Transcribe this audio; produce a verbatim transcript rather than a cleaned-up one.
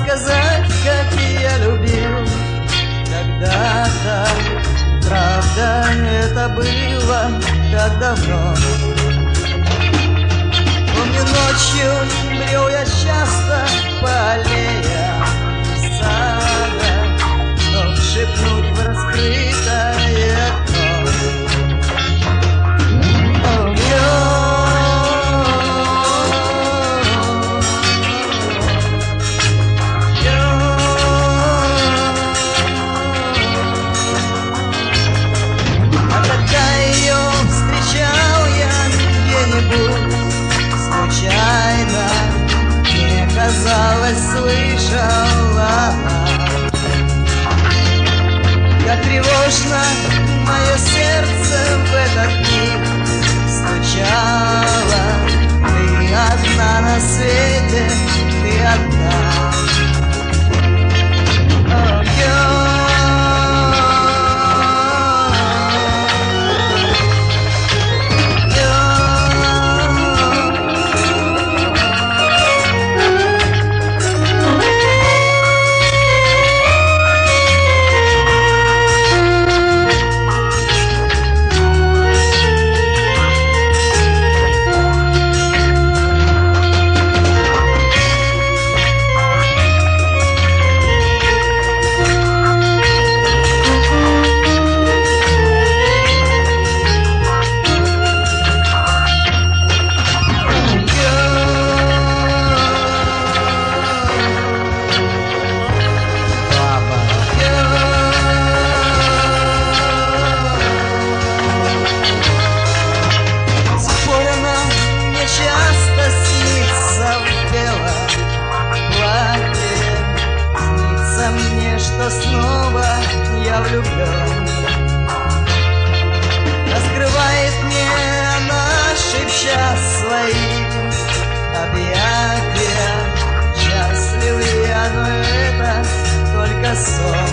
рассказать, как я любил когда-то. Правда, это было так давно. Помню, ночью брел я часто по аллеям сада, чтоб шепнуть в раскрытое окно: казалось, слышала, как тревожно мое сердце в этот миг стучало. Ты одна на свете, ты одна. Что снова я влюблен. Раскрывает мне она, шепча свои объятия. Счастлив я, но это только сон.